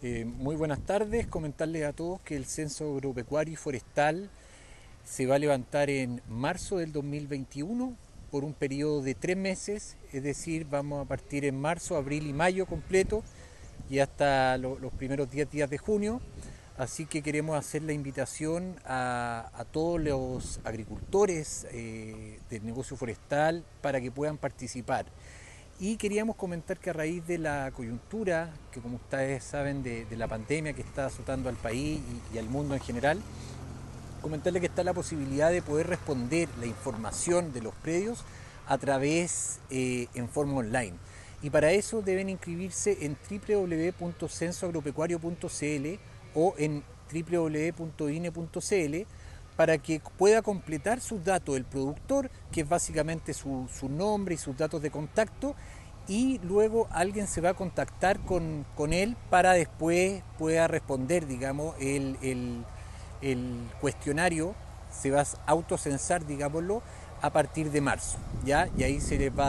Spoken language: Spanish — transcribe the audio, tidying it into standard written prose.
Muy buenas tardes, comentarles a todos que el Censo Agropecuario y Forestal se va a levantar en marzo del 2021 por un periodo de 3 meses, es decir, vamos a partir en marzo, abril y mayo completo y hasta los primeros 10 días de junio. Así que queremos hacer la invitación a todos los agricultores del negocio forestal para que puedan participar. Y queríamos comentar que a raíz de la coyuntura, que como ustedes saben de la pandemia que está azotando al país y al mundo en general, comentarle que está la posibilidad de poder responder la información de los predios a través en forma online. Y para eso deben inscribirse en www.censoagropecuario.cl o en www.ine.cl para que pueda completar sus datos del productor, que es básicamente su nombre y sus datos de contacto, y luego alguien se va a contactar con él para después pueda responder, digamos, el cuestionario se va a autocensar, digámoslo, a partir de marzo, ¿ya? Y ahí se les va